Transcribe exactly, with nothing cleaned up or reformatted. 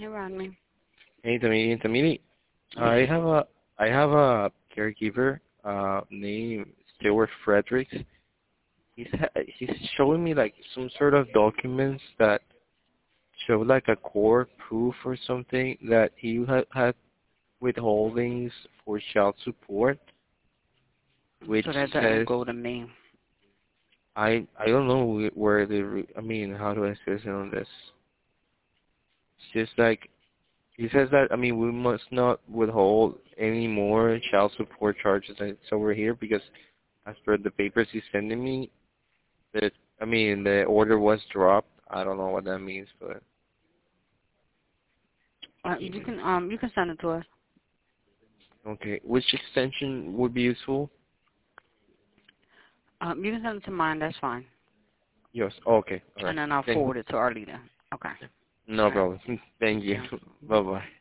Hey, Rodney. Hey, Tamini, Tamini. I have a I have a caregiver uh named Stuart Fredericks. He's ha- he's showing me like some sort of documents that show like a core proof or something that he had had withholdings for child support, which So that doesn't says go to me. I I don't know wh- where the re- I mean how do I say it on this? It's just like he says that, I mean, we must not withhold any more child support charges that's over here because as per the papers he's sending me, that, I mean, the order was dropped. I don't know what that means, but Uh, you can um you can send it to us. okay. Which extension would be useful? Um, you can send it to mine. That's fine. Yes. Okay. All And right. then I'll Thank you. forward it to our leader. Okay. No All right. problem. Thank you. Thank you. Bye-bye.